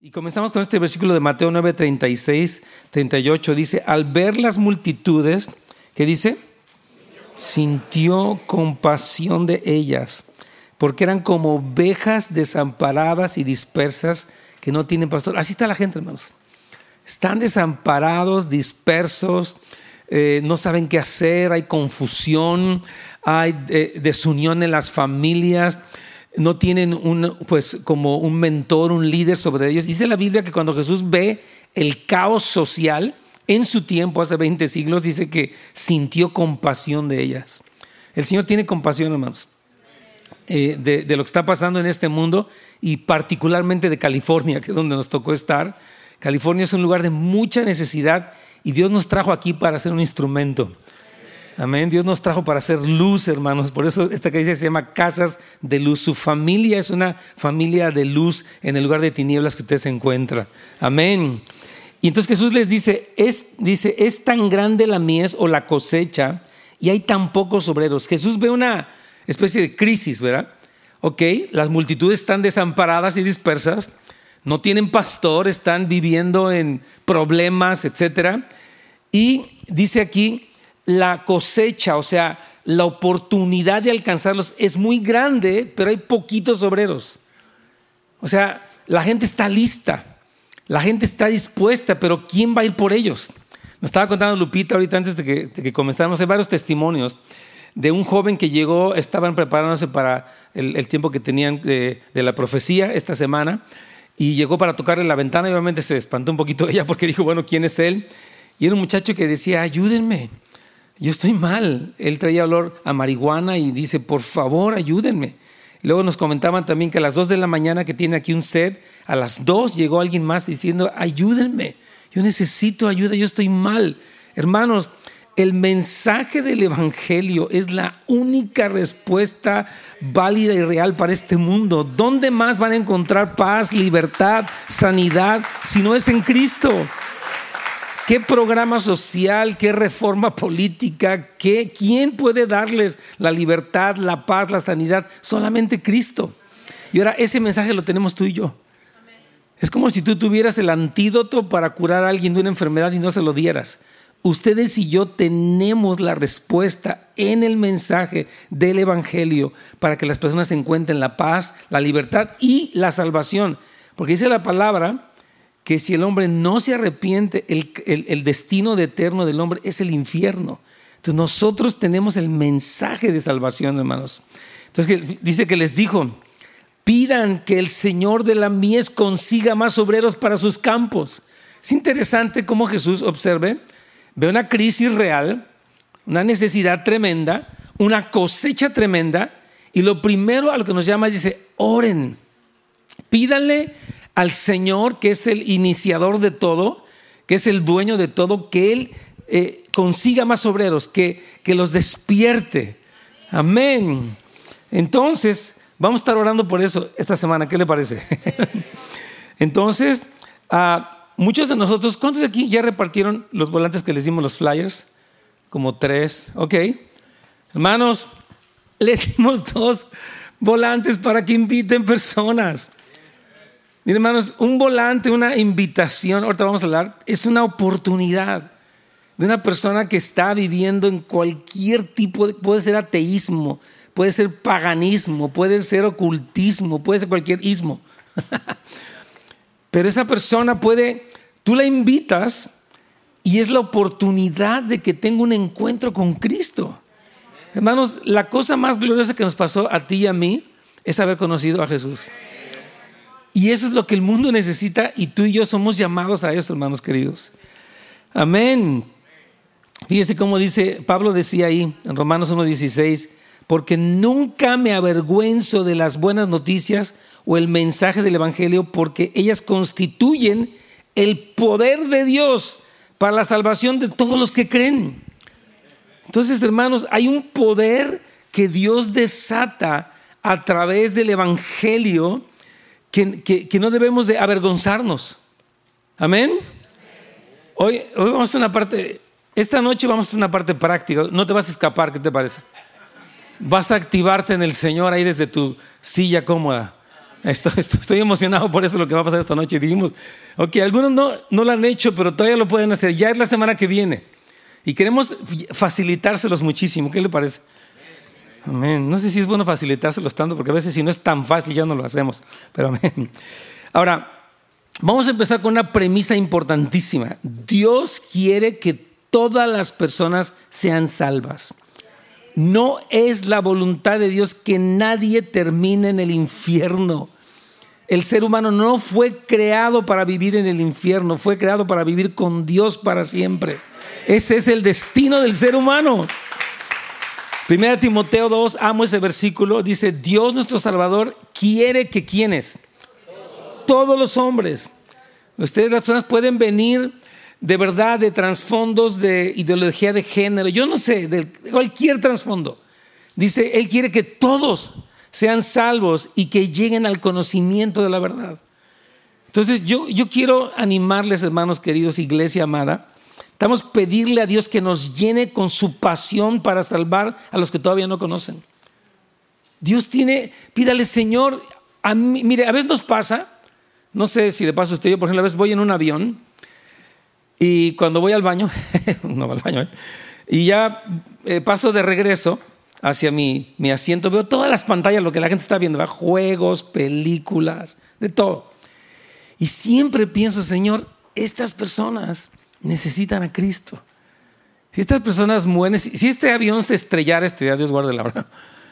Y comenzamos con este versículo de Mateo 9, 36, 38. Dice, al ver las multitudes, ¿qué dice? Sintió compasión de ellas, porque eran como ovejas desamparadas y dispersas que no tienen pastor. Así está la gente, hermanos. Están desamparados, dispersos, no saben qué hacer, hay confusión, hay desunión en las familias. No tienen como un mentor, un líder sobre ellos. Dice la Biblia que cuando Jesús ve el caos social en su tiempo, hace 20 siglos, dice que sintió compasión de ellas. El Señor tiene compasión, hermanos, de lo que está pasando en este mundo y particularmente de California, que es donde nos tocó estar. California es un lugar de mucha necesidad y Dios nos trajo aquí para ser un instrumento. Amén. Dios nos trajo para hacer luz, hermanos. Por eso esta iglesia se llama Casas de Luz. Su familia es una familia de luz en el lugar de tinieblas que usted se encuentra. Amén. Y entonces Jesús les dice, es tan grande la mies o la cosecha y hay tan pocos obreros. Jesús ve una especie de crisis, ¿verdad? Ok, las multitudes están desamparadas y dispersas, no tienen pastor, están viviendo en problemas, etcétera. Y dice aquí, la cosecha, o sea, la oportunidad de alcanzarlos es muy grande, pero hay poquitos obreros. O sea, la gente está lista, la gente está dispuesta, pero ¿quién va a ir por ellos? Nos estaba contando Lupita ahorita antes de que comenzáramos, hay varios testimonios de un joven que llegó, estaban preparándose para el tiempo que tenían de la profecía esta semana, y llegó para tocarle la ventana y obviamente se espantó un poquito ella porque dijo, bueno, ¿quién es él? Y era un muchacho que decía, ayúdenme. Yo estoy mal. Él traía olor a marihuana y dice, por favor, ayúdenme. Luego nos comentaban también que a las 2 de la mañana que tiene aquí un set, a las 2 llegó alguien más diciendo, ayúdenme. Yo necesito ayuda, yo estoy mal. Hermanos, el mensaje del evangelio es la única respuesta válida y real para este mundo. ¿Dónde más van a encontrar paz, libertad, sanidad si no es en Cristo? ¿Qué programa social, qué reforma política, quién puede darles la libertad, la paz, la sanidad? Solamente Cristo. Y ahora ese mensaje lo tenemos tú y yo. Es como si tú tuvieras el antídoto para curar a alguien de una enfermedad y no se lo dieras. Ustedes y yo tenemos la respuesta en el mensaje del evangelio para que las personas encuentren la paz, la libertad y la salvación. Porque dice la palabra que si el hombre no se arrepiente, el destino eterno del hombre es el infierno. Entonces nosotros tenemos el mensaje de salvación, hermanos. Entonces dice que les dijo, pidan que el Señor de la mies consiga más obreros para sus campos. Es interesante cómo Jesús ve una crisis real, una necesidad tremenda, una cosecha tremenda, y lo primero a lo que nos llama dice, oren, pídanle al Señor, que es el iniciador de todo, que es el dueño de todo, que Él consiga más obreros, que los despierte. Amén. Entonces, vamos a estar orando por eso esta semana. ¿Qué le parece? Entonces, muchos de nosotros, ¿cuántos de aquí ya repartieron los volantes que les dimos, los flyers? Como 3, ok. Hermanos, les dimos 2 volantes para que inviten personas. Miren, hermanos, un volante, una invitación, ahorita vamos a hablar, es una oportunidad de una persona que está viviendo en cualquier tipo, puede ser ateísmo, puede ser paganismo, puede ser ocultismo, puede ser cualquier ismo. Pero esa persona tú la invitas y es la oportunidad de que tenga un encuentro con Cristo. Hermanos, la cosa más gloriosa que nos pasó a ti y a mí es haber conocido a Jesús. Y eso es lo que el mundo necesita y tú y yo somos llamados a eso, hermanos queridos. Amén. Fíjese cómo dice, Pablo decía ahí en Romanos 1:16, porque nunca me avergüenzo de las buenas noticias o el mensaje del evangelio, porque ellas constituyen el poder de Dios para la salvación de todos los que creen. Entonces, hermanos, hay un poder que Dios desata a través del evangelio que no debemos de avergonzarnos. Amén. Hoy vamos a hacer una parte, esta noche vamos a hacer una parte práctica. No te vas a escapar, ¿qué te parece? Vas a activarte en el Señor ahí desde tu silla cómoda. Estoy emocionado por eso, lo que va a pasar esta noche. Dijimos, ok, algunos no lo han hecho, pero todavía lo pueden hacer. Ya es la semana que viene. Y queremos facilitárselos muchísimo. ¿Qué le parece? Amén. No sé si es bueno facilitárselos tanto, porque a veces si no es tan fácil ya no lo hacemos. Pero amén. Ahora, vamos a empezar con una premisa importantísima. Dios quiere que todas las personas sean salvas. No es la voluntad de Dios que nadie termine en el infierno. El ser humano no fue creado para vivir en el infierno, fue creado para vivir con Dios para siempre. Ese es el destino del ser humano. 1 Timoteo 2, amo ese versículo, dice: Dios nuestro Salvador quiere que ¿quiénes? Todos los hombres. Ustedes, las personas, pueden venir de verdad de trasfondos de ideología de género, yo no sé, de cualquier trasfondo. Dice, Él quiere que todos sean salvos y que lleguen al conocimiento de la verdad. Entonces yo quiero animarles, hermanos queridos, iglesia amada. Estamos a pedirle a Dios que nos llene con su pasión para salvar a los que todavía no conocen. Dios pídale, Señor, mire, a veces nos pasa, no sé si le pasa a usted, yo por ejemplo a veces voy en un avión y cuando voy al baño, no voy al baño, y ya paso de regreso hacia mi asiento, veo todas las pantallas, lo que la gente está viendo, ¿verdad? Juegos, películas, de todo. Y siempre pienso, Señor, estas personas necesitan a Cristo. Si estas personas mueren, si este avión se estrellara, Dios guarde la hora,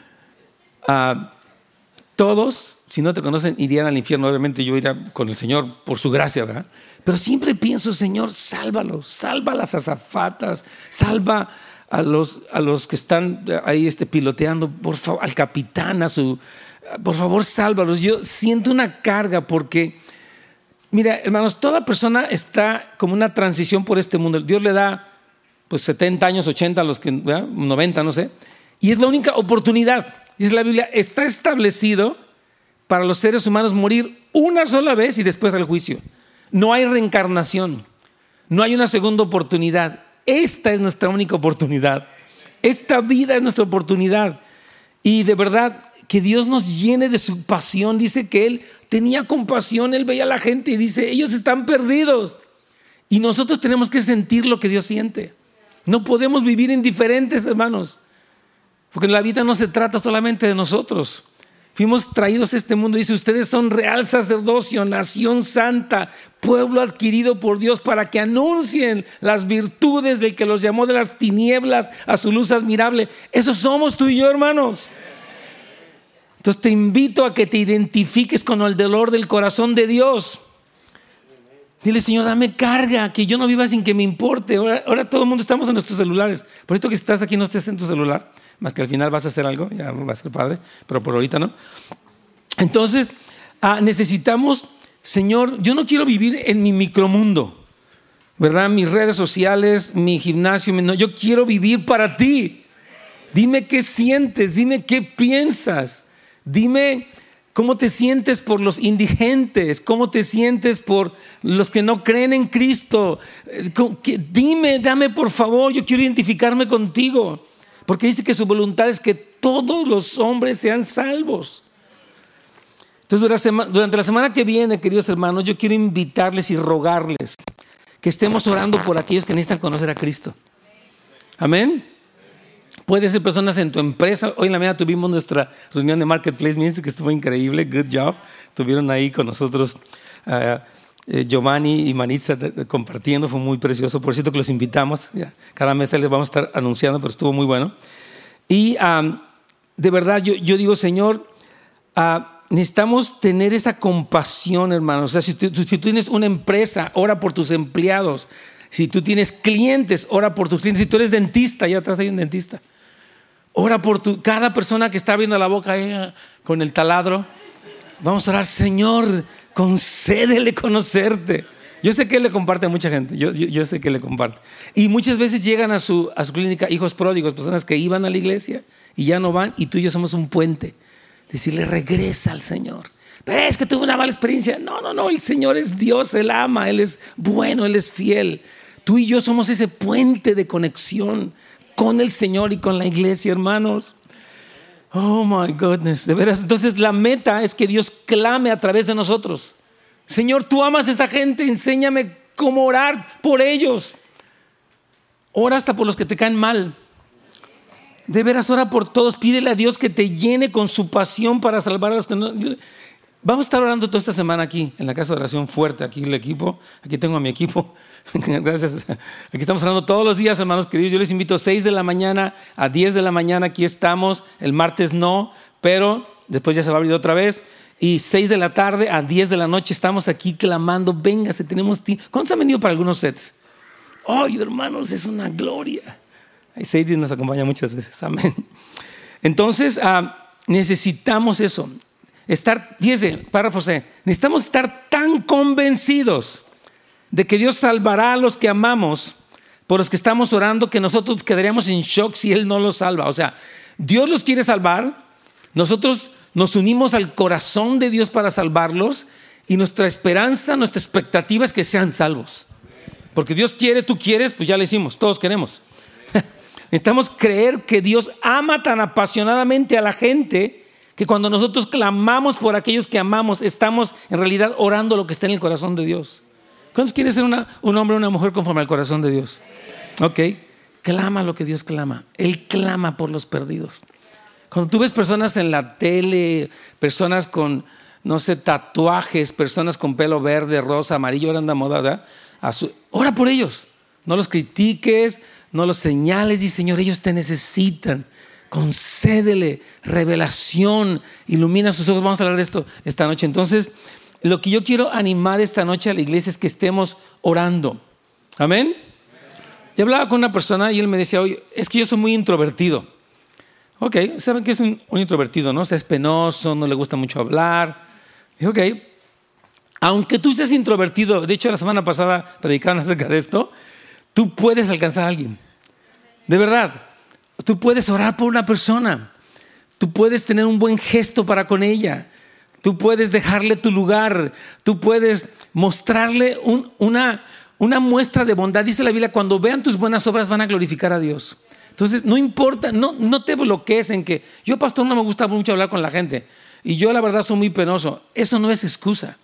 todos, si no te conocen, irían al infierno. Obviamente yo iría con el Señor por su gracia, ¿verdad? Pero siempre pienso, Señor, sálvalos, salva a las azafatas, salva a los que están ahí piloteando, por favor, al capitán, por favor, sálvalos. Yo siento una carga porque, mira, hermanos, toda persona está como una transición por este mundo. Dios le da pues 70 años, 80, a los que, ¿verdad? 90, no sé, y es la única oportunidad. Dice la Biblia, está establecido para los seres humanos morir una sola vez y después al juicio. No hay reencarnación, no hay una segunda oportunidad. Esta es nuestra única oportunidad. Esta vida es nuestra oportunidad. Y de verdad, que Dios nos llene de su pasión. Dice que Él tenía compasión, Él veía a la gente y dice, ellos están perdidos. Y nosotros tenemos que sentir lo que Dios siente. No podemos vivir indiferentes, hermanos, porque la vida no se trata solamente de nosotros. Fuimos traídos a este mundo, dice, ustedes son real sacerdocio, nación santa, pueblo adquirido por Dios, para que anuncien las virtudes del que los llamó de las tinieblas a su luz admirable. Eso somos tú y yo, hermanos. Entonces te invito a que te identifiques con el dolor del corazón de Dios. Dile, Señor, dame carga, que yo no viva sin que me importe. Ahora todo el mundo estamos en nuestros celulares. Por esto que estás aquí no estés en tu celular, más que al final vas a hacer algo, ya va a ser padre, pero por ahorita no. Entonces necesitamos, Señor, yo no quiero vivir en mi micromundo, ¿verdad? Mis redes sociales, mi gimnasio, no, yo quiero vivir para ti. Dime qué sientes, dime qué piensas, dime cómo te sientes por los indigentes, cómo te sientes por los que no creen en Cristo. Dame por favor, yo quiero identificarme contigo. Porque dice que su voluntad es que todos los hombres sean salvos. Entonces, durante la semana que viene, queridos hermanos, yo quiero invitarles y rogarles que estemos orando por aquellos que necesitan conocer a Cristo. Amén. Puede ser personas en tu empresa. Hoy en la mañana tuvimos nuestra reunión de Marketplace Ministry, que estuvo increíble. Good job. Estuvieron ahí con nosotros Giovanni y Manitza compartiendo, fue muy precioso. Por cierto que los invitamos, cada mes les vamos a estar anunciando, pero estuvo muy bueno. Y de verdad yo digo, Señor, necesitamos tener esa compasión, hermanos. O sea, si tú tienes una empresa, ora por tus empleados. Si tú tienes clientes, ora por tus clientes. Si tú eres dentista, allá atrás hay un dentista, ora por cada persona que está abriendo la boca ahí, con el taladro. Vamos a orar, Señor, concédele conocerte. Yo sé que Él le comparte a mucha gente, yo sé que le comparte. Y muchas veces llegan a su clínica hijos pródigos, personas que iban a la iglesia y ya no van, y tú y yo somos un puente. Decirle, regresa al Señor. Pero es que tuve una mala experiencia. No, el Señor es Dios, Él ama, Él es bueno, Él es fiel. Tú y yo somos ese puente de conexión con el Señor y con la iglesia, hermanos. Oh my goodness, de veras. Entonces la meta es que Dios clame a través de nosotros. Señor, tú amas a esta gente, enséñame cómo orar por ellos. Ora hasta por los que te caen mal. De veras, ora por todos. Pídele a Dios que te llene con su pasión para salvar a los que no. Vamos a estar orando toda esta semana aquí en la casa de oración fuerte. Aquí el equipo, aquí tengo a mi equipo. Gracias. Aquí estamos orando todos los días, hermanos queridos. Yo les invito 6 de la mañana a 10 de la mañana. Aquí estamos. El martes no, pero después ya se va a abrir otra vez. Y 6 de la tarde a 10 de la noche estamos aquí clamando. Véngase, tenemos tiempo. ¿Cuántos han venido para algunos sets? ¡Ay, hermanos, es una gloria! Sadie nos acompaña muchas veces. Amén. Entonces, necesitamos eso. Fíjese, párrafo C. Necesitamos estar tan convencidos de que Dios salvará a los que amamos, por los que estamos orando, que nosotros quedaríamos en shock si Él no los salva. O sea, Dios los quiere salvar. Nosotros nos unimos al corazón de Dios para salvarlos. Y nuestra esperanza, nuestra expectativa es que sean salvos. Porque Dios quiere, tú quieres, pues ya le hicimos. Todos queremos. Necesitamos creer que Dios ama tan apasionadamente a la gente que cuando nosotros clamamos por aquellos que amamos, estamos en realidad orando lo que está en el corazón de Dios. ¿Cuántos quieren ser un hombre o una mujer conforme al corazón de Dios? Ok, clama lo que Dios clama. Él clama por los perdidos. Cuando tú ves personas en la tele, personas con, no sé, tatuajes, personas con pelo verde, rosa, amarillo, ahora anda moda, ¿verdad? Ora por ellos. No los critiques, no los señales. Dice, Señor, ellos te necesitan. Concédele revelación, ilumina sus ojos. Vamos a hablar de esto esta noche. Entonces, lo que yo quiero animar esta noche a la iglesia es que estemos orando. Amén. Yo hablaba con una persona y él me decía, oye, es que yo soy muy introvertido. Ok, ¿saben qué es un introvertido? ¿No? O sea, es penoso, no le gusta mucho hablar. Dije, ok, aunque tú seas introvertido, de hecho la semana pasada predicaron acerca de esto, tú puedes alcanzar a alguien. De verdad. Tú puedes orar por una persona. Tú puedes tener un buen gesto para con ella. Tú puedes dejarle tu lugar. Tú puedes mostrarle una muestra de bondad. Dice la Biblia, cuando vean tus buenas obras van a glorificar a Dios. Entonces, no importa, no te bloquees en que yo, pastor, no me gusta mucho hablar con la gente. Y yo, la verdad, soy muy penoso. Eso no es excusa.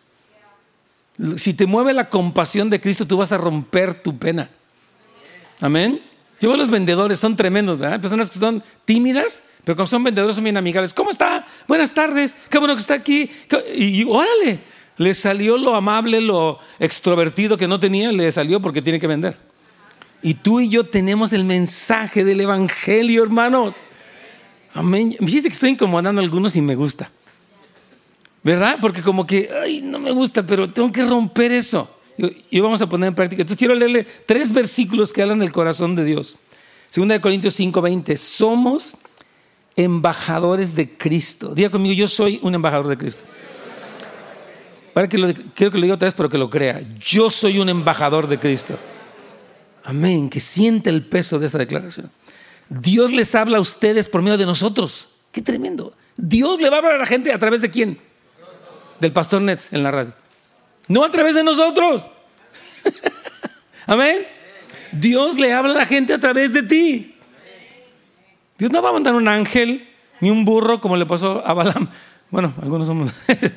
Si te mueve la compasión de Cristo, tú vas a romper tu pena. Amén. Yo veo a los vendedores, son tremendos, ¿verdad? Personas que son tímidas, pero cuando son vendedores son bien amigables. ¿Cómo está? Buenas tardes, qué bueno que está aquí. Y órale, le salió lo amable, lo extrovertido que no tenía, le salió porque tiene que vender. Y tú y yo tenemos el mensaje del evangelio, hermanos. Amén. Fíjate que estoy incomodando a algunos y me gusta, ¿verdad? Porque como que, ay, no me gusta, pero tengo que romper eso. Y vamos a poner en práctica. Entonces quiero leerle 3 versículos que hablan del corazón de Dios. 2 Corintios 5:20. Somos embajadores de Cristo. Diga conmigo, yo soy un embajador de Cristo. Quiero que lo diga otra vez, pero que lo crea. Yo soy un embajador de Cristo. Amén. Que siente el peso de esta declaración. Dios les habla a ustedes por medio de nosotros. Qué tremendo. Dios le va a hablar a la gente a través de ¿quién? Del pastor Nets en la radio. No a través de nosotros. Amén. Dios le habla a la gente a través de ti. Dios no va a mandar un ángel ni un burro como le pasó a Balaam. Bueno, algunos somos.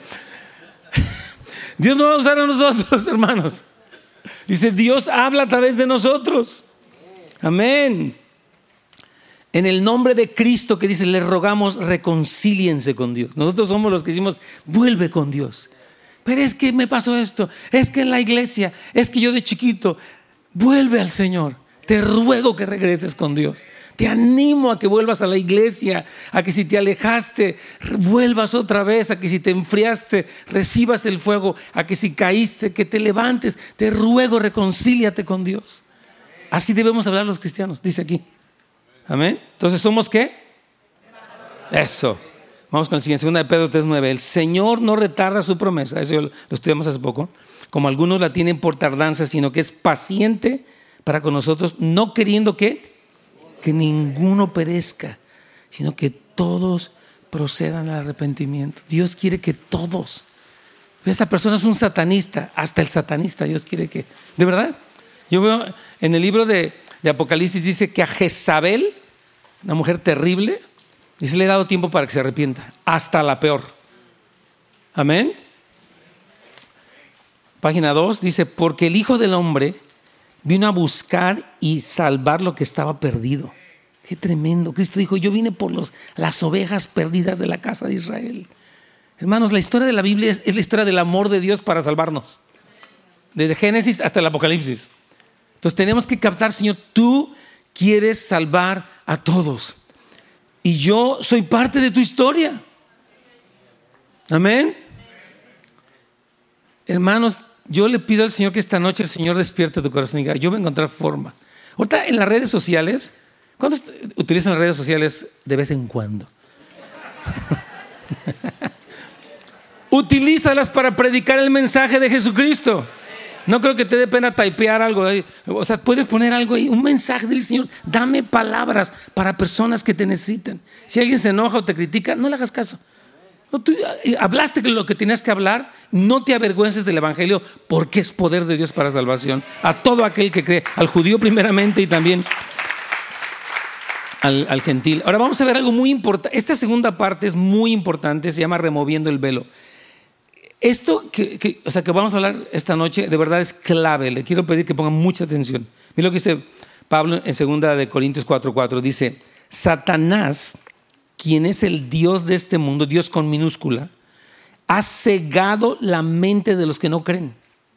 Dios no va a usar a nosotros, hermanos. Dice, Dios habla a través de nosotros. Amén. En el nombre de Cristo, que dice, les rogamos, reconcíliense con Dios. Nosotros somos los que decimos, vuelve con Dios. Pero es que me pasó esto, es que en la iglesia, es que yo de chiquito, vuelve al Señor. Te ruego que regreses con Dios. Te animo a que vuelvas a la iglesia, a que si te alejaste, vuelvas otra vez, a que si te enfriaste, recibas el fuego, a que si caíste, que te levantes. Te ruego, reconcíliate con Dios. Así debemos hablar los cristianos, dice aquí. Amén. Entonces, ¿somos qué? Eso. Vamos con el siguiente, 2 Pedro 3:9. El Señor no retarda su promesa, eso lo estudiamos hace poco, como algunos la tienen por tardanza, sino que es paciente para con nosotros, no queriendo que ninguno perezca, sino que todos procedan al arrepentimiento. Dios quiere que todos. Esta persona es un satanista, hasta el satanista Dios quiere que, de verdad. Yo veo en el libro de Apocalipsis, dice que a Jezabel, una mujer terrible, Y se le ha dado tiempo para que se arrepienta, hasta la peor. Amén. Página 2 dice, porque el Hijo del Hombre vino a buscar y salvar lo que estaba perdido. Qué tremendo. Cristo dijo, yo vine por las ovejas perdidas de la casa de Israel. Hermanos, la historia de la Biblia es la historia del amor de Dios para salvarnos. Desde Génesis hasta el Apocalipsis. Entonces tenemos que captar, Señor, tú quieres salvar a todos. Y yo soy parte de tu historia. Amén. Hermanos, yo le pido al Señor que esta noche el Señor despierte tu corazón y diga, yo voy a encontrar formas. Ahorita en las redes sociales, ¿cuántos utilizan las redes sociales de vez en cuando? Utilízalas para predicar el mensaje de Jesucristo. No creo que te dé pena typear algo ahí. O sea, puedes poner algo ahí, un mensaje del Señor. Dame palabras para personas que te necesitan. Si alguien se enoja o te critica, no le hagas caso. No, tú hablaste lo que tenías que hablar. No te avergüences del Evangelio, porque es poder de Dios para salvación a todo aquel que cree, al judío primeramente y también al gentil. Ahora vamos a ver algo muy importante. Esta segunda parte es muy importante, se llama removiendo el velo. Esto que vamos a hablar esta noche de verdad es clave. Le quiero pedir que pongan mucha atención. Mira lo que dice Pablo en 2 de Corintios 4:4. Dice, Satanás, quien es el Dios de este mundo, Dios con minúscula, ha cegado la mente de los que no creen.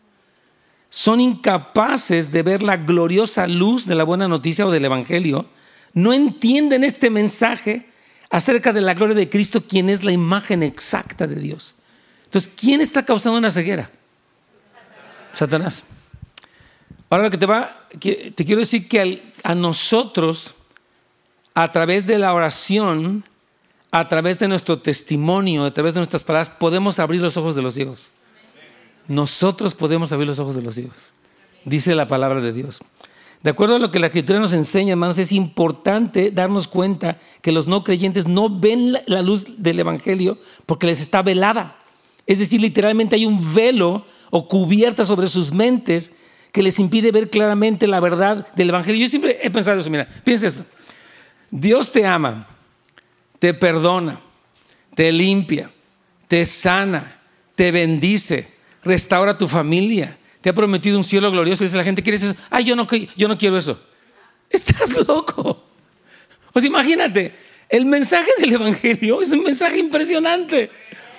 Son incapaces de ver la gloriosa luz de la buena noticia o del Evangelio. No entienden este mensaje acerca de la gloria de Cristo, quien es la imagen exacta de Dios. Entonces, ¿quién está causando una ceguera? Satanás. Ahora lo que te quiero decir que a nosotros, a través de la oración, a través de nuestro testimonio, a través de nuestras palabras, podemos abrir los ojos de los ciegos. Nosotros podemos abrir los ojos de los ciegos. Dice la palabra de Dios. De acuerdo a lo que la Escritura nos enseña, hermanos, es importante darnos cuenta que los no creyentes no ven la luz del Evangelio porque les está velada. Es decir, literalmente hay un velo o cubierta sobre sus mentes que les impide ver claramente la verdad del Evangelio. Yo siempre he pensado eso, mira, piensa esto. Dios te ama, te perdona, te limpia, te sana, te bendice, restaura tu familia, te ha prometido un cielo glorioso. Dice la gente, ¿quieres eso? Ay, yo no quiero eso. Estás loco. O sea, imagínate, el mensaje del Evangelio es un mensaje impresionante.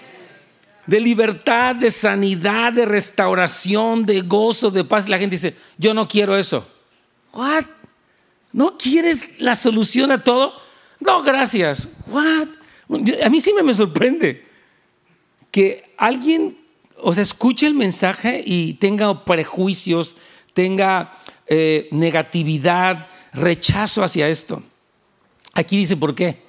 De libertad, de sanidad, de restauración, de gozo, de paz. La gente dice, yo no quiero eso. ¿What? ¿No quieres la solución a todo? No, gracias. ¿What? A mí sí me sorprende que alguien, escuche el mensaje y tenga prejuicios, tenga negatividad, rechazo hacia esto. Aquí dice por qué.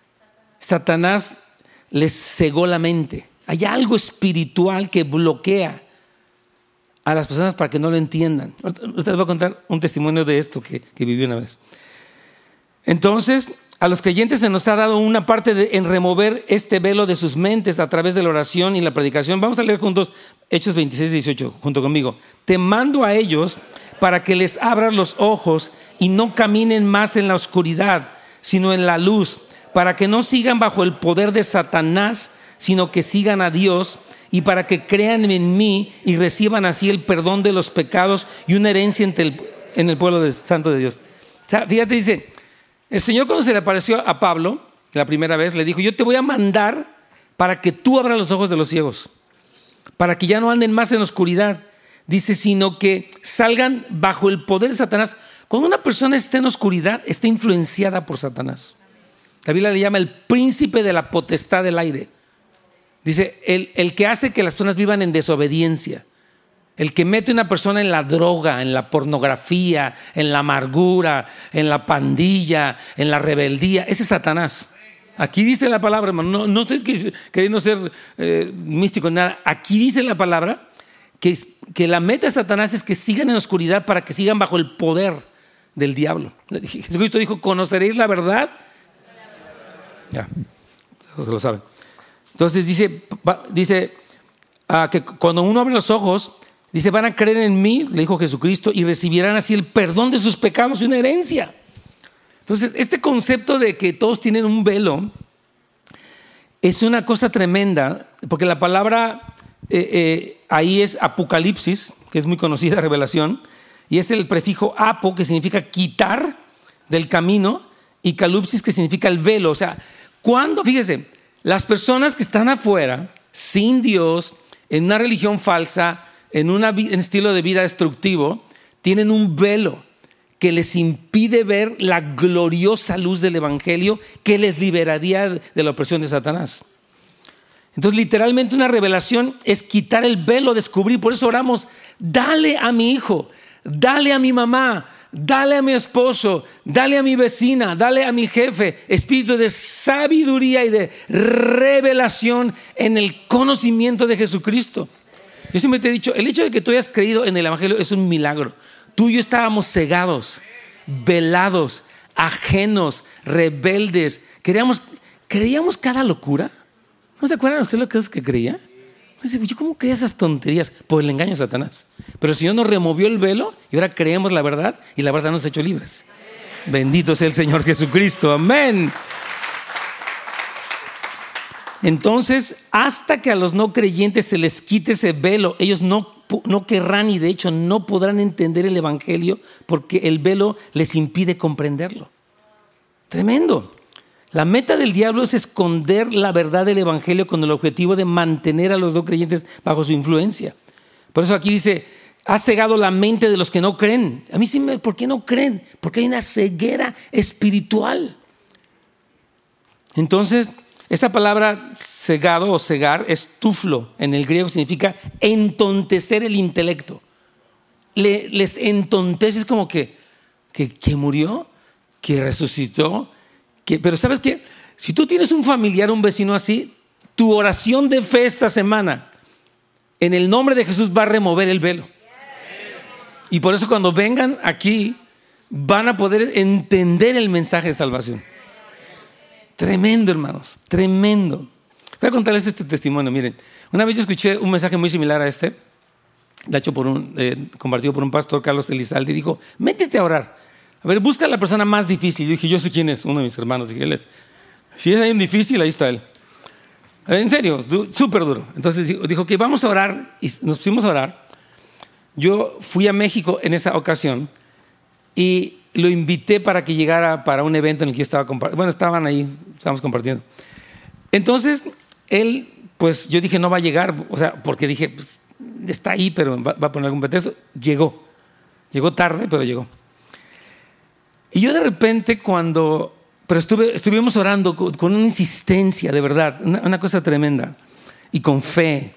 Satanás les cegó la mente. Hay algo espiritual que bloquea a las personas para que no lo entiendan. Ustedes les voy a contar un testimonio de esto que viví una vez. Entonces, a los creyentes se nos ha dado una parte en remover este velo de sus mentes a través de la oración y la predicación. Vamos a leer juntos Hechos 26-18, junto conmigo. Te mando a ellos para que les abras los ojos y no caminen más en la oscuridad, sino en la luz, para que no sigan bajo el poder de Satanás, sino que sigan a Dios, y para que crean en mí y reciban así el perdón de los pecados y una herencia en el pueblo santo de Dios. O sea, fíjate, dice, el Señor cuando se le apareció a Pablo la primera vez, le dijo, yo te voy a mandar para que tú abras los ojos de los ciegos, para que ya no anden más en la oscuridad. Dice, sino que salgan bajo el poder de Satanás. Cuando una persona está en oscuridad, está influenciada por Satanás. La Biblia le llama el príncipe de la potestad del aire. Dice, el que hace que las personas vivan en desobediencia, el que mete a una persona en la droga, en la pornografía, en la amargura, en la pandilla, en la rebeldía, ese es Satanás. Aquí dice la palabra, hermano, no estoy queriendo ser místico, nada. Aquí dice la palabra que la meta de Satanás es que sigan en la oscuridad para que sigan bajo el poder del diablo. Jesucristo dijo, ¿conoceréis la verdad? Ya, se lo saben. Entonces dice que cuando uno abre los ojos, dice, van a creer en mí, le dijo Jesucristo, y recibirán así el perdón de sus pecados y una herencia. Entonces, este concepto de que todos tienen un velo es una cosa tremenda, porque la palabra ahí es Apocalipsis, que es muy conocida, revelación, y es el prefijo apo, que significa quitar del camino, y calupsis, que significa el velo. O sea, fíjese, las personas que están afuera, sin Dios, en una religión falsa, en un estilo de vida destructivo, tienen un velo que les impide ver la gloriosa luz del evangelio que les liberaría de la opresión de Satanás. Entonces, literalmente una revelación es quitar el velo, descubrir. Por eso oramos: dale a mi hijo, dale a mi mamá, dale a mi esposo, dale a mi vecina, dale a mi jefe espíritu de sabiduría y de revelación en el conocimiento de Jesucristo. Yo siempre te he dicho, el hecho de que tú hayas creído en el evangelio es un milagro. Tú y yo estábamos cegados, velados, ajenos, rebeldes. Creíamos cada locura. ¿No se acuerdan ustedes lo que creía? Yo, ¿cómo creía esas tonterías? Por el engaño de Satanás. Pero el Señor nos removió el velo y ahora creemos la verdad, y la verdad nos ha hecho libres. Bendito sea el Señor Jesucristo. Amén. Entonces, hasta que a los no creyentes se les quite ese velo, ellos no querrán, y de hecho no podrán entender el evangelio, porque el velo les impide comprenderlo. Tremendo. La meta del diablo es esconder la verdad del evangelio con el objetivo de mantener a los no creyentes bajo su influencia. Por eso aquí dice: ha cegado la mente de los que no creen. A mí sí ¿por qué no creen? Porque hay una ceguera espiritual. Entonces, esa palabra cegado o cegar es tuflo. En el griego significa entontecer el intelecto. Les entontece, es como que murió, que resucitó. Pero ¿sabes qué? Si tú tienes un familiar, un vecino así, tu oración de fe esta semana, en el nombre de Jesús, va a remover el velo. Y por eso cuando vengan aquí, van a poder entender el mensaje de salvación. Tremendo, hermanos, tremendo. Voy a contarles este testimonio. Miren, una vez yo escuché un mensaje muy similar a este, hecho compartido por un pastor, Carlos Elizalde, y dijo: métete a orar. A ver, busca a la persona más difícil. Yo dije: yo sé quién es, uno de mis hermanos. Dije: él es. Si es alguien difícil, ahí está él. En serio, súper duro. Entonces dijo que vamos a orar, y nos pusimos a orar. Yo fui a México en esa ocasión y lo invité para que llegara para un evento en el que yo estaba compartiendo. Bueno, estaban ahí, estábamos compartiendo. Entonces, él, pues yo dije: no va a llegar, o sea, porque dije, pues, está ahí, pero va a poner algún pretexto. Llegó tarde, pero llegó. Y yo de repente pero estuvimos orando con una insistencia, de verdad, una cosa tremenda, y con fe.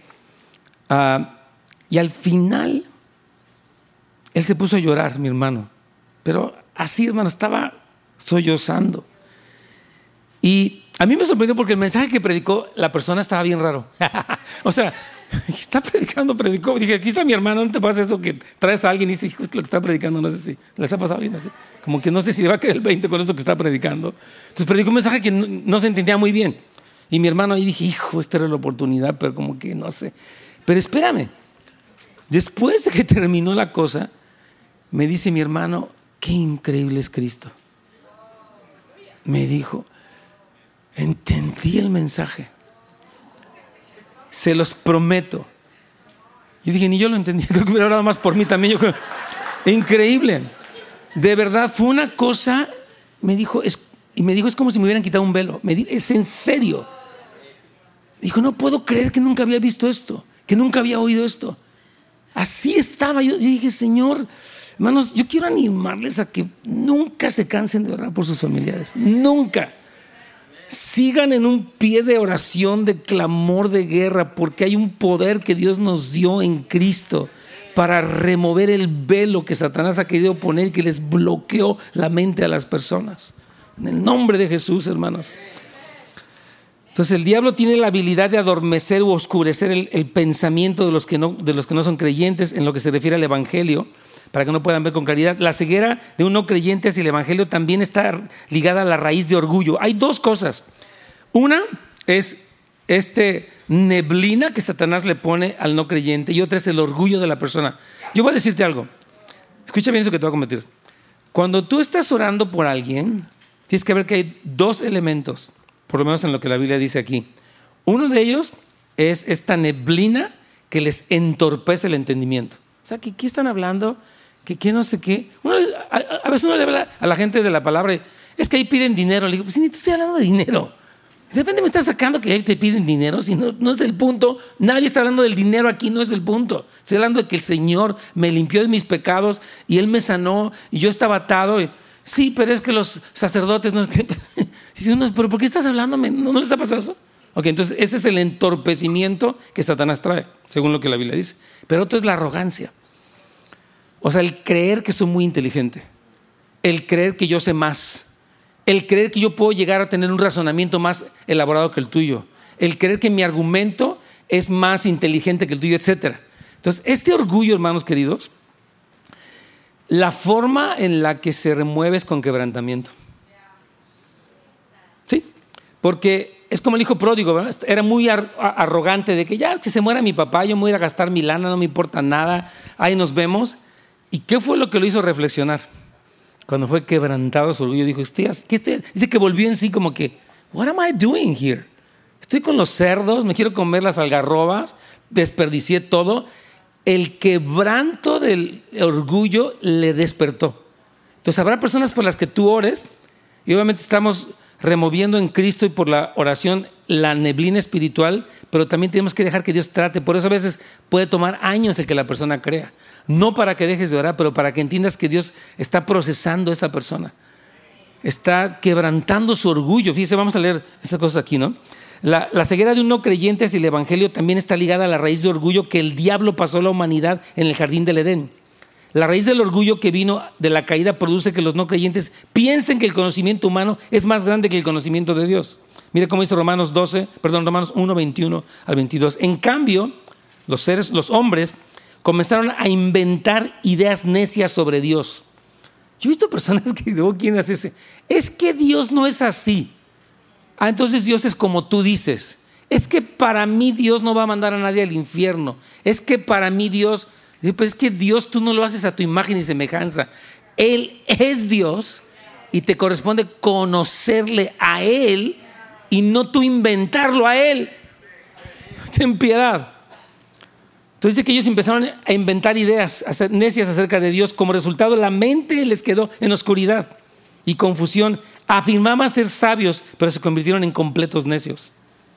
Y al final, él se puso a llorar, mi hermano. Pero así, hermano, estaba sollozando. Y a mí me sorprendió porque el mensaje que predicó la persona estaba bien raro. O sea, predicó. Dije: aquí está mi hermano, no te pasa eso que traes a alguien y dices: hijo, es que lo que está predicando, no sé si les ha pasado a alguien así. Como que no sé si le va a caer el 20 con eso que está predicando. Entonces predicó un mensaje que no se entendía muy bien. Y mi hermano ahí dije: hijo, esta era la oportunidad, pero como que no sé. Pero espérame, después de que terminó la cosa, me dice mi hermano: qué increíble es Cristo. Me dijo: entendí el mensaje. Se los prometo. Yo dije: ni yo lo entendí. Creo que hubiera orado más por mí también. Increíble. De verdad, fue una cosa. Me dijo: es como si me hubieran quitado un velo. Me dijo: es en serio. Dijo: no puedo creer que nunca había visto esto, que nunca había oído esto. Así estaba. Yo dije: Señor, hermanos, yo quiero animarles a que nunca se cansen de orar por sus familiares. Nunca. Sigan en un pie de oración, de clamor, de guerra, porque hay un poder que Dios nos dio en Cristo para remover el velo que Satanás ha querido poner y que les bloqueó la mente a las personas. En el nombre de Jesús, hermanos. Entonces el diablo tiene la habilidad de adormecer u oscurecer el pensamiento de los que no son creyentes en lo que se refiere al evangelio, para que no puedan ver con claridad. La ceguera de un no creyente hacia el evangelio también está ligada a la raíz de orgullo. Hay dos cosas. Una es neblina que Satanás le pone al no creyente, y otra es el orgullo de la persona. Yo voy a decirte algo. Escucha bien eso que te voy a comentar. Cuando tú estás orando por alguien, tienes que ver que hay dos elementos, por lo menos en lo que la Biblia dice aquí. Uno de ellos es esta neblina que les entorpece el entendimiento. O sea, ¿qué están hablando? ¿Qué no sé qué? A veces uno le habla a la gente de la palabra, es que ahí piden dinero. Le digo, pues ni te estoy hablando de dinero. De repente me estás sacando que ahí te piden dinero, si no es el punto. Nadie está hablando del dinero aquí, no es el punto. Estoy hablando de que el Señor me limpió de mis pecados y Él me sanó y yo estaba atado. Sí, pero es que los sacerdotes no es que... ¿Pero por qué estás hablando? ¿No les ha pasado eso? Ok, entonces ese es el entorpecimiento que Satanás trae, según lo que la Biblia dice. Pero otro es la arrogancia. O sea, el creer que soy muy inteligente, el creer que yo sé más, el creer que yo puedo llegar a tener un razonamiento más elaborado que el tuyo, el creer que mi argumento es más inteligente que el tuyo, etc. Entonces, este orgullo, hermanos queridos, la forma en la que se remueve es con quebrantamiento. ¿Sí? Porque es como el hijo pródigo, ¿verdad? Era muy arrogante de que ya que se muera mi papá, yo me voy a ir a gastar mi lana, no me importa nada, ahí nos vemos. ¿Y qué fue lo que lo hizo reflexionar? Cuando fue quebrantado su orgullo, dijo, ¿qué estoy? Dice que volvió en sí como que, what am I doing here? Estoy con los cerdos, me quiero comer las algarrobas, desperdicié todo. El quebranto del orgullo le despertó. Entonces habrá personas por las que tú ores y obviamente estamos removiendo en Cristo y por la oración la neblina espiritual, pero también tenemos que dejar que Dios trate. Por eso a veces puede tomar años el que la persona crea. No para que dejes de orar, pero para que entiendas que Dios está procesando a esa persona. Está quebrantando su orgullo. Fíjese, vamos a leer estas cosas aquí, ¿no? La ceguera de un no creyente hacia el evangelio también está ligada a la raíz de orgullo que el diablo pasó a la humanidad en el jardín del Edén. La raíz del orgullo que vino de la caída produce que los no creyentes piensen que el conocimiento humano es más grande que el conocimiento de Dios. Mira cómo dice Romanos 1, 21 al 22. En cambio, los hombres comenzaron a inventar ideas necias sobre Dios. Yo he visto personas que digo, ¿quién hace ese? Es que Dios no es así. Entonces Dios es como tú dices. Es que para mí Dios no va a mandar a nadie al infierno. Es que para mí Dios... Pues es que Dios tú no lo haces a tu imagen y semejanza. Él es Dios y te corresponde conocerle a Él y no tú inventarlo a Él. Ten piedad. Entonces dice que ellos empezaron a inventar ideas necias acerca de Dios. Como resultado, la mente les quedó en oscuridad y confusión. Afirmaban ser sabios, pero se convirtieron en completos necios.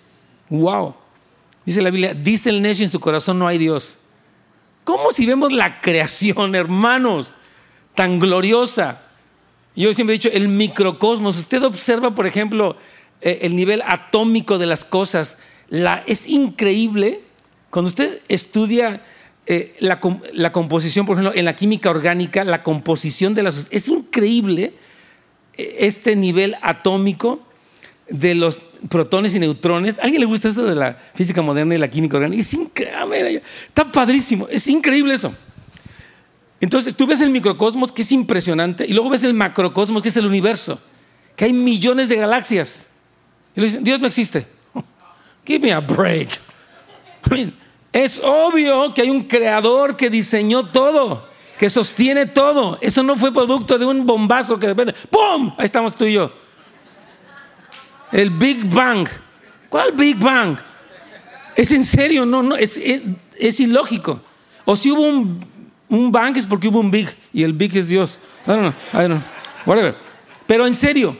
Wow. Dice la Biblia, dice el necio en su corazón, no hay Dios. ¿Cómo si vemos la creación, hermanos, tan gloriosa? Yo siempre he dicho, el microcosmos. Usted observa, por ejemplo, el nivel atómico de las cosas. Es increíble. Cuando usted estudia la composición, por ejemplo, en la química orgánica, la composición de las... Es increíble este nivel atómico de los protones y neutrones. ¿A alguien le gusta eso de la física moderna y la química orgánica? Es increíble, está padrísimo, es increíble eso. Entonces tú ves el microcosmos, que es impresionante, y luego ves el macrocosmos, que es el universo, que hay millones de galaxias. Y le dicen, Dios no existe. Give me a break. Es obvio que hay un creador que diseñó todo, que sostiene todo. Eso no fue producto de un bombazo que de repente ¡pum! Ahí estamos tú y yo. El Big Bang. ¿Cuál Big Bang? ¿Es en serio? No, es ilógico. O si hubo un Bang es porque hubo un Big y el Big es Dios. I don't know. Whatever. Pero en serio,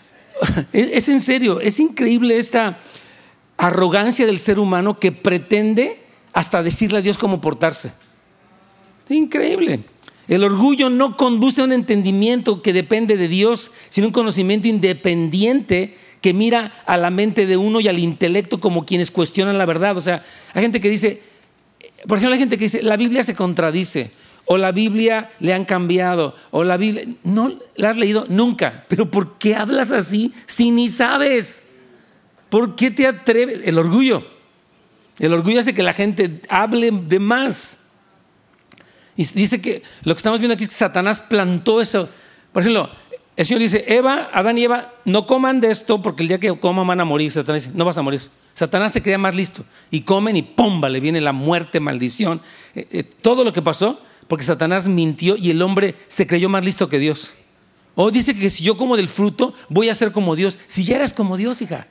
es en serio, es increíble esta arrogancia del ser humano que pretende hasta decirle a Dios cómo portarse. Es increíble. El orgullo no conduce a un entendimiento que depende de Dios, sino un conocimiento independiente que mira a la mente de uno y al intelecto como quienes cuestionan la verdad. O sea, hay gente que dice, por ejemplo, hay gente que dice, la Biblia se contradice, o la Biblia le han cambiado, o la Biblia... No la has leído nunca, pero ¿por qué hablas así si ni sabes? ¿Por qué te atreves? El orgullo hace que la gente hable de más. Y dice que lo que estamos viendo aquí es que Satanás plantó eso. Por ejemplo, el Señor dice, Adán y Eva, no coman de esto porque el día que coman van a morir. Satanás dice, no vas a morir. Satanás se creía más listo. Y comen y ¡pum! Le viene la muerte, maldición. Todo lo que pasó porque Satanás mintió y el hombre se creyó más listo que Dios. Dice que si yo como del fruto voy a ser como Dios. Si ya eras como Dios, hija.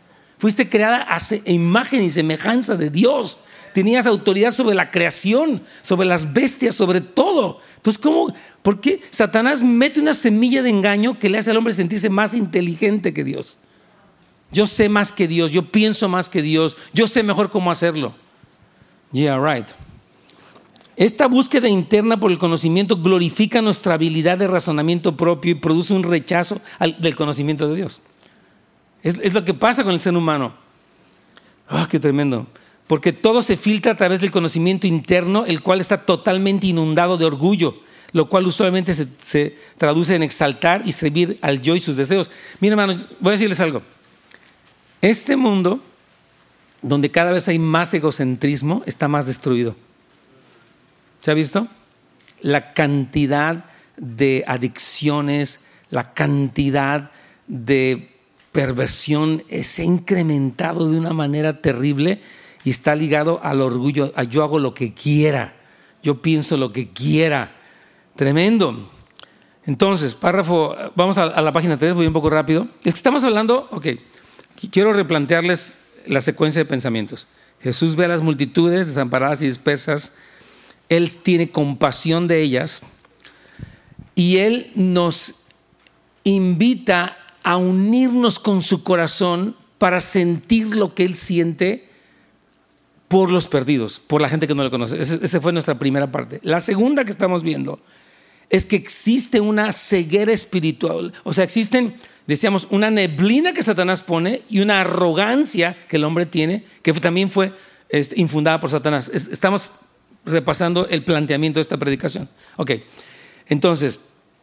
Fuiste creada a imagen y semejanza de Dios. Tenías autoridad sobre la creación, sobre las bestias, sobre todo. Entonces, ¿por qué Satanás mete una semilla de engaño que le hace al hombre sentirse más inteligente que Dios? Yo sé más que Dios, yo pienso más que Dios, yo sé mejor cómo hacerlo. Yeah, right. Esta búsqueda interna por el conocimiento glorifica nuestra habilidad de razonamiento propio y produce un rechazo del conocimiento de Dios. Es lo que pasa con el ser humano. ¡Qué tremendo! Porque todo se filtra a través del conocimiento interno, el cual está totalmente inundado de orgullo, lo cual usualmente se traduce en exaltar y servir al yo y sus deseos. Miren, hermanos, voy a decirles algo. Este mundo, donde cada vez hay más egocentrismo, está más destruido. ¿Se ha visto? La cantidad de adicciones, la cantidad de perversión se ha incrementado de una manera terrible y está ligado al orgullo. Yo hago lo que quiera, yo pienso lo que quiera. Tremendo. Entonces, párrafo, vamos a la página 3, voy un poco rápido. Es que estamos hablando, quiero replantearles la secuencia de pensamientos. Jesús ve a las multitudes desamparadas y dispersas. Él tiene compasión de ellas y Él nos invita a unirnos con su corazón para sentir lo que Él siente por los perdidos, por la gente que no le conoce. Esa fue nuestra primera parte. La segunda que estamos viendo es que existe una ceguera espiritual. O sea, decíamos, una neblina que Satanás pone y una arrogancia que el hombre tiene, que también fue infundada por Satanás. Estamos repasando el planteamiento de esta predicación. Entonces,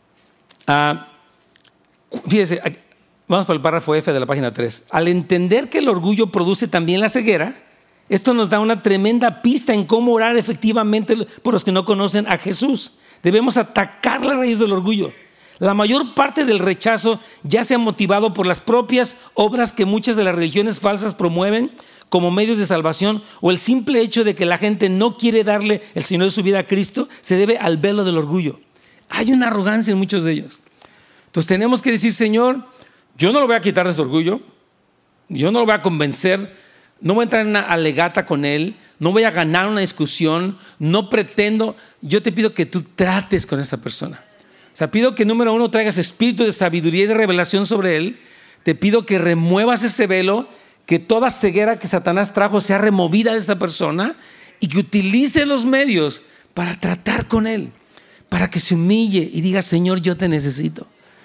fíjese, vamos para el párrafo F de la página 3. Al entender que el orgullo produce también la ceguera, esto nos da una tremenda pista en cómo orar efectivamente por los que no conocen a Jesús. Debemos atacar la raíz del orgullo. La mayor parte del rechazo ya se ha motivado por las propias obras que muchas de las religiones falsas promueven como medios de salvación, o el simple hecho de que la gente no quiere darle el Señor de su vida a Cristo se debe al velo del orgullo. Hay una arrogancia en muchos de ellos. Entonces tenemos que decir, Señor, yo no lo voy a quitar de su orgullo, yo no lo voy a convencer, no voy a entrar en una alegata con él, no voy a ganar una discusión, no pretendo. Yo te pido que tú trates con esa persona. O sea, pido que número 1 traigas espíritu de sabiduría y de revelación sobre él. Te pido que remuevas ese velo, que toda ceguera que Satanás trajo sea removida de esa persona y que utilice los medios para tratar con él, para que se humille y diga, Señor, yo te necesito.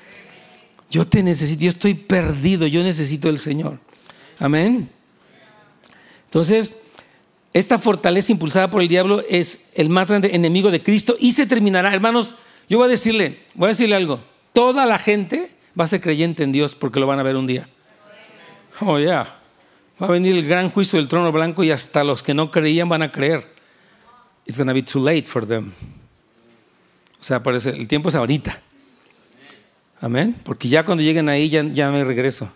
Yo te necesito, yo estoy perdido, yo necesito del Señor. Amén. Entonces, esta fortaleza impulsada por el diablo es el más grande enemigo de Cristo y se terminará. Hermanos, yo voy a decirle algo. Toda la gente va a ser creyente en Dios porque lo van a ver un día. Oh, yeah. Va a venir el gran juicio del trono blanco y hasta los que no creían van a creer. It's going to be too late for them. O sea, parece, el tiempo es ahorita. Amén. Porque ya cuando lleguen ahí ya me regreso.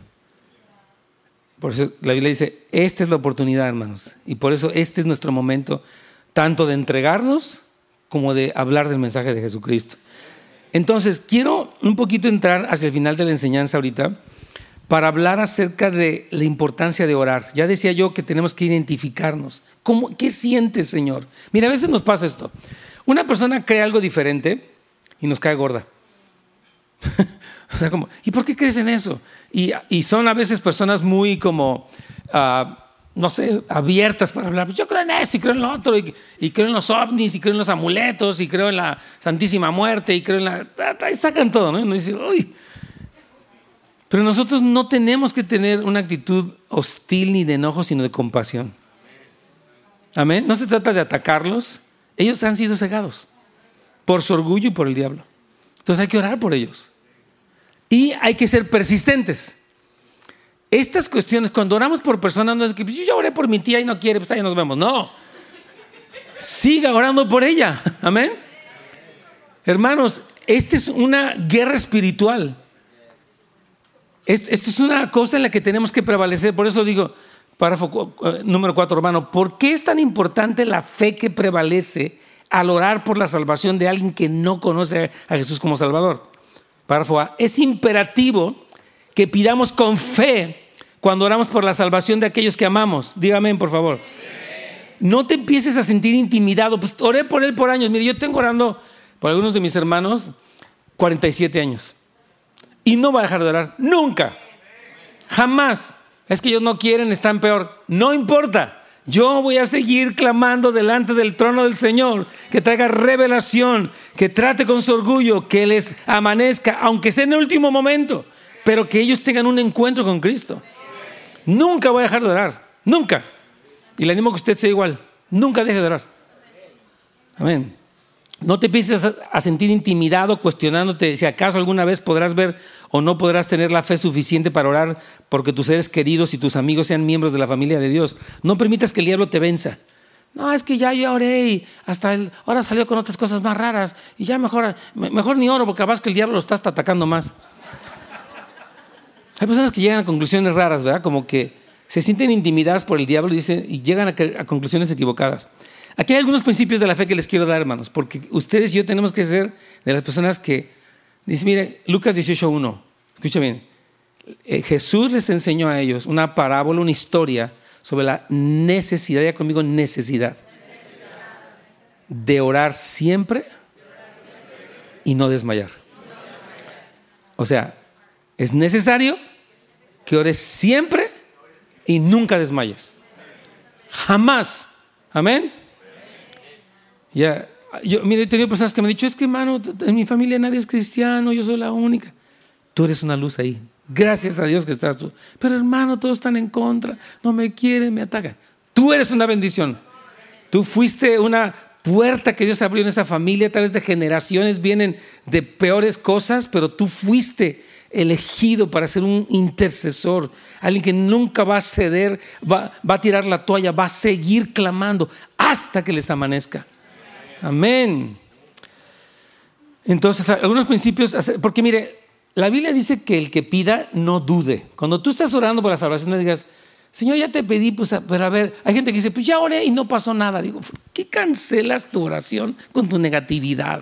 Por eso la Biblia dice, esta es la oportunidad, hermanos. Y por eso este es nuestro momento, tanto de entregarnos como de hablar del mensaje de Jesucristo. Entonces, quiero un poquito entrar hacia el final de la enseñanza ahorita para hablar acerca de la importancia de orar. Ya decía yo que tenemos que identificarnos. ¿Qué sientes, Señor? Mira, a veces nos pasa esto. Una persona cree algo diferente y nos cae gorda. O sea, ¿y por qué crees en eso? Y son a veces personas muy como, no sé, abiertas para hablar. Yo creo en esto y creo en lo otro, y creo en los ovnis, y creo en los amuletos, y creo en la Santísima Muerte, y creo en la... Ahí sacan todo, ¿no? Y uno dice, uy. Pero nosotros no tenemos que tener una actitud hostil ni de enojo, sino de compasión. Amén. No se trata de atacarlos. Ellos han sido cegados por su orgullo y por el diablo. Entonces hay que orar por ellos. Y hay que ser persistentes. Estas cuestiones, cuando oramos por personas, no es que yo oré por mi tía y no quiere, pues ahí nos vemos. No. Siga orando por ella. Amén. Hermanos, esta es una guerra espiritual. Esto es una cosa en la que tenemos que prevalecer. Por eso digo, párrafo número 4, hermano, ¿por qué es tan importante la fe que prevalece al orar por la salvación de alguien que no conoce a Jesús como Salvador? Párrafo A, es imperativo que pidamos con fe cuando oramos por la salvación de aquellos que amamos. Dígame, por favor. No te empieces a sentir intimidado. Pues oré por él por años. Mire, yo tengo orando por algunos de mis hermanos 47 años. Y no va a dejar de orar. Nunca. Jamás. Es que ellos no quieren, están peor. No importa. Yo voy a seguir clamando delante del trono del Señor, que traiga revelación, que trate con su orgullo, que les amanezca, aunque sea en el último momento, pero que ellos tengan un encuentro con Cristo. Nunca voy a dejar de orar. Nunca. Y le animo a que usted sea igual. Nunca deje de orar. Amén. No te empieces a sentir intimidado cuestionándote si acaso alguna vez podrás ver o no podrás tener la fe suficiente para orar porque tus seres queridos y tus amigos sean miembros de la familia de Dios. No permitas que el diablo te venza. No, es que ya yo oré y ahora salió con otras cosas más raras y ya mejor ni oro porque capaz que el diablo lo está hasta atacando más. Hay personas que llegan a conclusiones raras, ¿verdad? Como que se sienten intimidadas por el diablo y llegan a conclusiones equivocadas. Aquí hay algunos principios de la fe que les quiero dar, hermanos, porque ustedes y yo tenemos que ser de las personas que... Dice, mire, Lucas 18:1, escucha bien. Jesús les enseñó a ellos una parábola, una historia sobre la necesidad, ya conmigo, necesidad de orar siempre y no desmayar. O sea, es necesario que ores siempre y nunca desmayes. Jamás. Amén. Ya, mire, he tenido personas que me han dicho, es que hermano, en mi familia nadie es cristiano, yo soy la única. Tú eres una luz ahí. Gracias a Dios que estás tú. Pero hermano, todos están en contra, no me quieren, me atacan. Tú eres una bendición. Tú fuiste una puerta que Dios abrió en esa familia. Tal vez de generaciones vienen de peores cosas, pero tú fuiste elegido para ser un intercesor, alguien que nunca va a ceder, va a tirar la toalla, va a seguir clamando hasta que les amanezca. Amén. Entonces, algunos principios, porque mire, la Biblia dice que el que pida no dude. Cuando tú estás orando por la salvación, no digas, Señor, ya te pedí, pues, pero a ver, hay gente que dice, pues ya oré y no pasó nada. Digo, ¿qué cancelas tu oración con tu negatividad?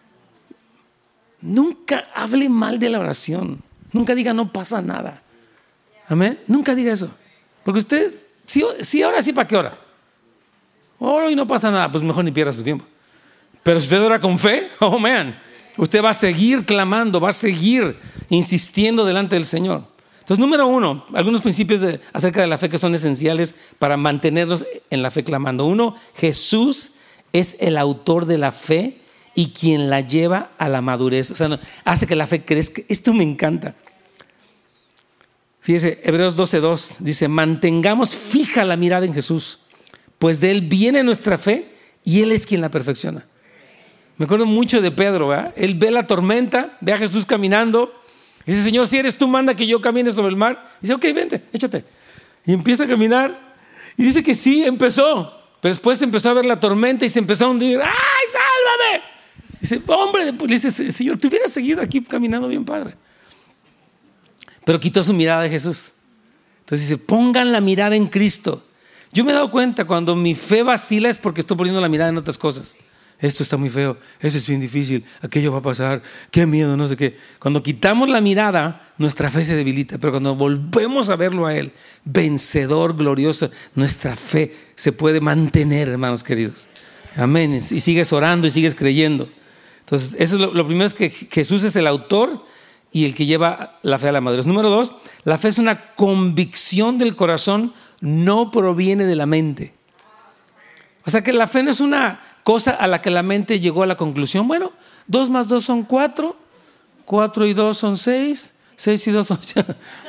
Nunca hable mal de la oración. Nunca diga no pasa nada. Amén. Nunca diga eso. Porque usted, si ora así, ¿para qué ora? Oro y no pasa nada, pues mejor ni pierda su tiempo. Pero si usted ora con fe, oh man, usted va a seguir clamando, va a seguir insistiendo delante del Señor. Entonces, número 1, algunos principios acerca de la fe que son esenciales para mantenernos en la fe clamando. 1, Jesús es el autor de la fe y quien la lleva a la madurez. O sea, hace que la fe crezca. Esto me encanta. Fíjese, Hebreos 12:2 dice, mantengamos fija la mirada en Jesús, pues de Él viene nuestra fe y Él es quien la perfecciona. Me acuerdo mucho de Pedro, ¿verdad? Él ve la tormenta, ve a Jesús caminando y dice, Señor, si eres tú, manda que yo camine sobre el mar. Y dice, ok, vente, échate. Y empieza a caminar y dice que sí, empezó. Pero después empezó a ver la tormenta y se empezó a hundir. ¡Ay, sálvame! Dice, hombre, le dice, Señor, te hubieras seguido aquí caminando bien padre. Pero quitó su mirada de Jesús. Entonces dice, pongan la mirada en Cristo. Yo me he dado cuenta cuando mi fe vacila es porque estoy poniendo la mirada en otras cosas. Esto está muy feo, eso es bien difícil, aquello va a pasar, qué miedo, no sé qué. Cuando quitamos la mirada, nuestra fe se debilita, pero cuando volvemos a verlo a Él, vencedor, glorioso, nuestra fe se puede mantener, hermanos queridos. Amén. Y sigues orando y sigues creyendo. Entonces, eso es lo primero, es que Jesús es el autor y el que lleva la fe a la madurez. Número 2, la fe es una convicción del corazón, no proviene de la mente. O sea que la fe no es una cosa a la que la mente llegó a la conclusión. Bueno, 2 más 2 son 4, 4 y 2 son 6, 6 y 2 son 8.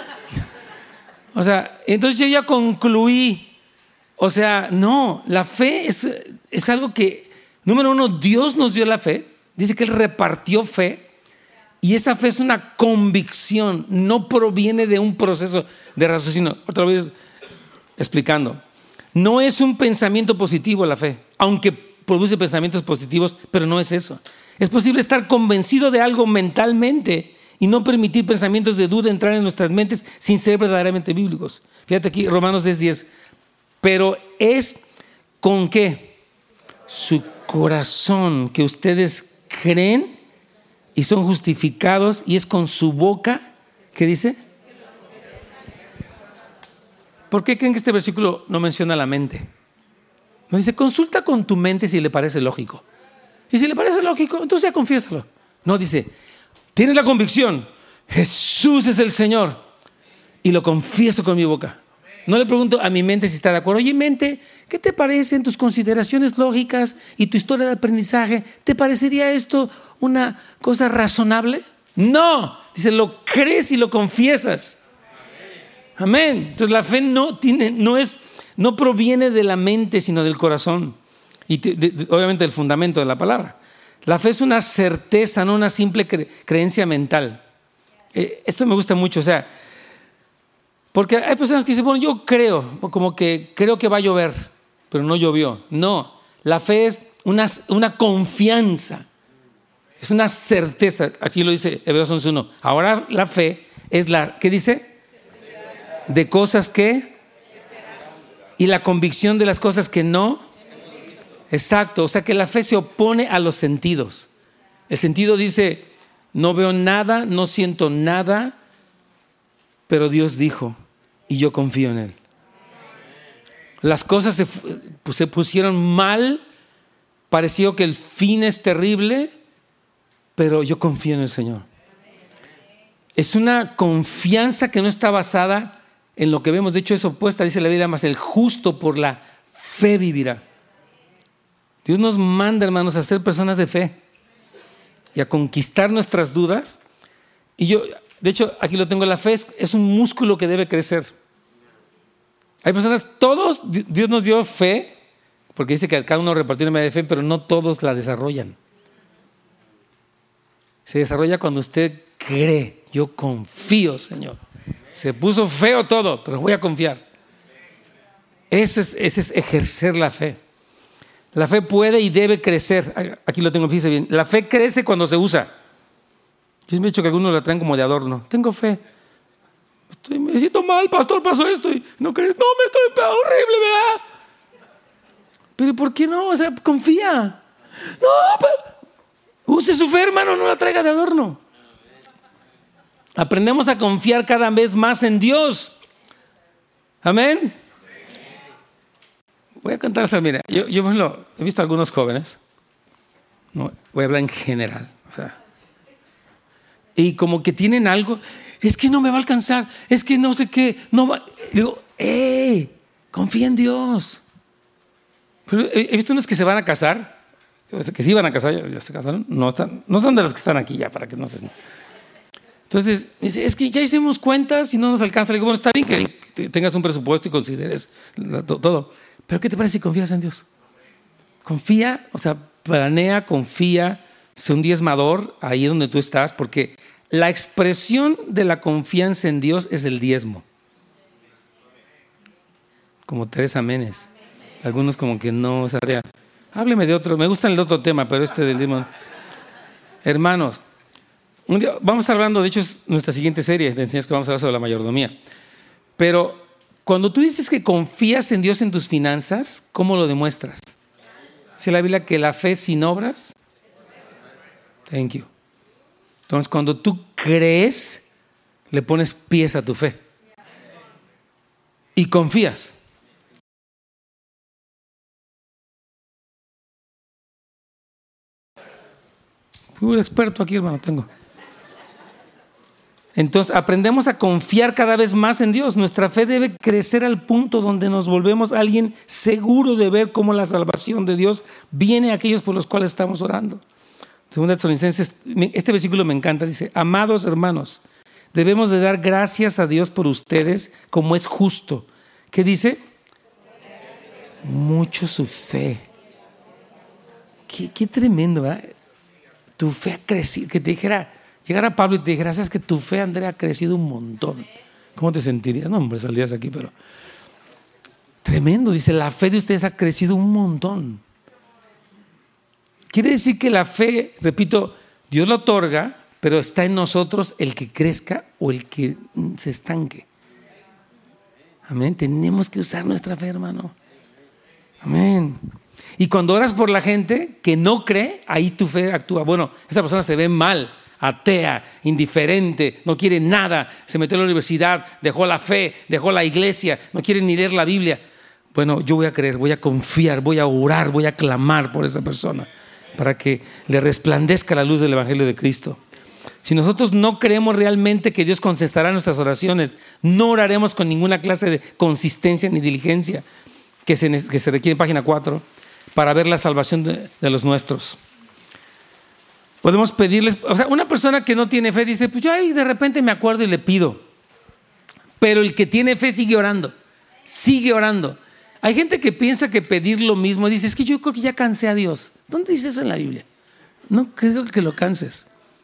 O sea, entonces yo ya concluí. O sea, no, la fe es algo que, número 1, Dios nos dio la fe. Dice que Él repartió fe. Y esa fe es una convicción, no proviene de un proceso de raciocinio. Otra vez explicando. No es un pensamiento positivo la fe, aunque produce pensamientos positivos, pero no es eso. Es posible estar convencido de algo mentalmente y no permitir pensamientos de duda entrar en nuestras mentes sin ser verdaderamente bíblicos. Fíjate aquí, Romanos 10:10. Pero es con ¿qué? Su corazón que ustedes creen y son justificados, y es con su boca, ¿qué dice? ¿Por qué creen que este versículo no menciona la mente? No dice, consulta con tu mente si le parece lógico. Y si le parece lógico, entonces ya confiésalo. No, dice, tienes la convicción, Jesús es el Señor, y lo confieso con mi boca. No le pregunto a mi mente si está de acuerdo. Oye, mente, ¿qué te parecen tus consideraciones lógicas y tu historia de aprendizaje? ¿Te parecería esto una cosa razonable? No, dice, lo crees y lo confiesas. Amén. Entonces la fe no proviene de la mente, sino del corazón. Y obviamente del fundamento de la palabra. La fe es una certeza, no una simple creencia mental. Esto me gusta mucho, o sea, porque hay personas que dicen, bueno, yo creo, como que creo que va a llover, pero no llovió. No, la fe es una confianza, es una certeza. Aquí lo dice Hebreos 11:1. Ahora la fe es ¿qué dice? De cosas que, y la convicción de las cosas que no. Exacto, o sea que la fe se opone a los sentidos. El sentido dice, no veo nada, no siento nada, pero Dios dijo y yo confío en Él. Las cosas se pusieron mal, pareció que el fin es terrible, pero yo confío en el Señor. Es una confianza que no está basada en lo que vemos. De hecho es opuesta, dice la Biblia, más el justo por la fe vivirá. Dios nos manda, hermanos, a ser personas de fe y a conquistar nuestras dudas. Y yo, de hecho, aquí lo tengo, la fe es un músculo que debe crecer. Hay personas, Dios nos dio fe, porque dice que cada uno repartió una medida de fe, pero no todos la desarrollan. Se desarrolla cuando usted cree, yo confío, Señor. Se puso feo todo, pero voy a confiar. Ese es ejercer la fe. La fe puede y debe crecer. Aquí lo tengo, fíjese bien. La fe crece cuando se usa. Yo me he dicho que algunos la traen como de adorno. Tengo fe. Me siento mal, pastor, pasó esto. Y no crees, no, me estoy horrible, ¿verdad? Pero ¿por qué no? O sea, confía. No, pero use su fe, hermano, no la traiga de adorno. Aprendemos a confiar cada vez más en Dios. Amén. Voy a contarles, mira, yo he visto a algunos jóvenes, no, voy a hablar en general, o sea, y como que tienen algo, es que no me va a alcanzar, es que no sé qué, no va. Digo, confía en Dios. Pero he visto unos que se van a casar, que sí van a casar, ya se casaron, no son de los que están aquí ya, para que no se... Entonces, dice, es que ya hicimos cuentas y no nos alcanza. Le digo, bueno, está bien que tengas un presupuesto y consideres todo. Pero ¿qué te parece si confías en Dios? Confía, o sea, planea, confía, sé un diezmador ahí donde tú estás, porque la expresión de la confianza en Dios es el diezmo. Como 3 amenes. Algunos como que no, o sea, hábleme de otro, me gusta el otro tema, pero del diezmo. Hermanos, un día vamos a estar hablando, de hecho es nuestra siguiente serie de enseñanzas que vamos a hablar sobre la mayordomía. Pero cuando tú dices que confías en Dios en tus finanzas, ¿cómo lo demuestras? Dice la Biblia que la fe sin obras. Thank you. Entonces, cuando tú crees, le pones pies a tu fe. Y confías. Fui un experto aquí, hermano, tengo. Entonces aprendemos a confiar cada vez más en Dios. Nuestra fe debe crecer al punto donde nos volvemos alguien seguro de ver cómo la salvación de Dios viene a aquellos por los cuales estamos orando. Segunda Tesalonicenses, este versículo me encanta, dice, amados hermanos, debemos de dar gracias a Dios por ustedes como es justo. ¿Qué dice? Mucho su fe. Qué tremendo, ¿verdad? Tu fe ha crecido, que te dijera... Llegara Pablo y te dijera, sabes que tu fe, Andrea, ha crecido un montón. ¿Cómo te sentirías? No, hombre, saldrías aquí, pero... Tremendo, dice, la fe de ustedes ha crecido un montón. Quiere decir que la fe, repito, Dios la otorga, pero está en nosotros el que crezca o el que se estanque. Amén. Tenemos que usar nuestra fe, hermano. Amén. Y cuando oras por la gente que no cree, ahí tu fe actúa. Bueno, esa persona se ve mal. atea, indiferente, no quiere nada, se metió a la universidad, dejó la fe, dejó la iglesia, no quiere ni leer la Biblia. Bueno, yo voy a creer, voy a confiar, voy a orar, voy a clamar por esa persona para que le resplandezca la luz del Evangelio de Cristo. Si nosotros no creemos realmente que Dios contestará nuestras oraciones, no oraremos con ninguna clase de consistencia ni diligencia que se requiere en página 4 para ver la salvación de los nuestros. Podemos pedirles, o sea, una persona que no tiene fe dice, pues yo ahí de repente me acuerdo y le pido. Pero el que tiene fe sigue orando, sigue orando. Hay gente que piensa que pedir lo mismo, dice, es que yo creo que ya cansé a Dios. ¿Dónde dice eso en la Biblia? No creo que lo canses.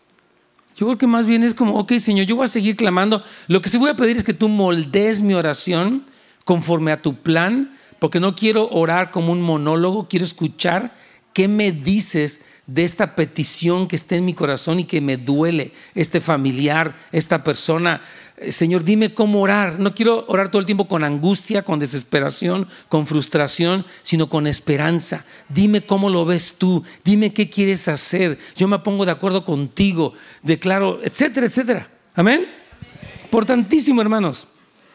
Yo creo que más bien es como, ok, Señor, yo voy a seguir clamando. Lo que sí voy a pedir es que tú moldees mi oración conforme a tu plan, porque no quiero orar como un monólogo, quiero escuchar qué me dices de esta petición que está en mi corazón y que me duele, este familiar, esta persona. Señor, dime cómo orar. No quiero orar todo el tiempo con angustia, con desesperación, con frustración, sino con esperanza. Dime cómo lo ves tú, dime qué quieres hacer. Yo me pongo de acuerdo contigo, declaro, etcétera, etcétera. Amén. Importantísimo, hermanos.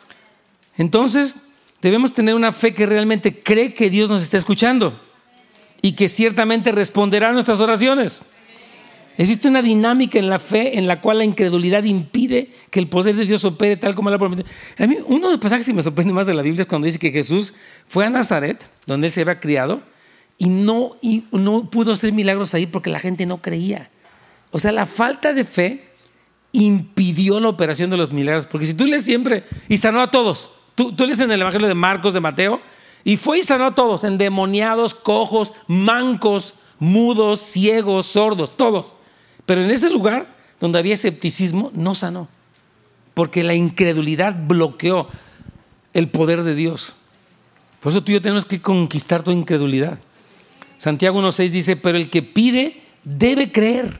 Entonces, debemos tener una fe que realmente cree que Dios nos está escuchando y que ciertamente responderá a nuestras oraciones. Existe una dinámica en la fe en la cual la incredulidad impide que el poder de Dios opere tal como Él ha prometido. A mí, uno de los pasajes que me sorprende más de la Biblia es cuando dice que Jesús fue a Nazaret, donde Él se había criado, y no pudo hacer milagros ahí porque la gente no creía. O sea, la falta de fe impidió la operación de los milagros. Porque si tú lees siempre, y sanó a todos. Tú lees en el Evangelio de Marcos, de Mateo, y fue y sanó a todos, endemoniados, cojos, mancos, mudos, ciegos, sordos, todos. Pero en ese lugar donde había escepticismo, no sanó, porque la incredulidad bloqueó el poder de Dios. Por eso tú y yo tenemos que conquistar tu incredulidad. Santiago 1:6 dice, pero el que pide debe creer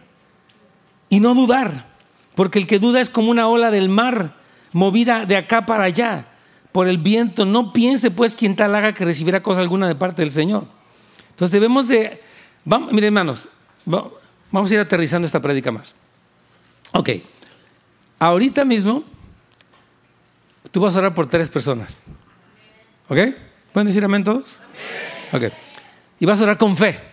y no dudar, porque el que duda es como una ola del mar, movida de acá para allá por el viento. No piense pues quien tal haga que recibirá cosa alguna de parte del Señor. Entonces debemos de... miren, hermanos, vamos a ir aterrizando esta prédica más. Ok, ahorita mismo tú vas a orar por 3 personas. ¿Ok? ¿Pueden decir amén todos? Amén. Ok, y vas a orar con fe.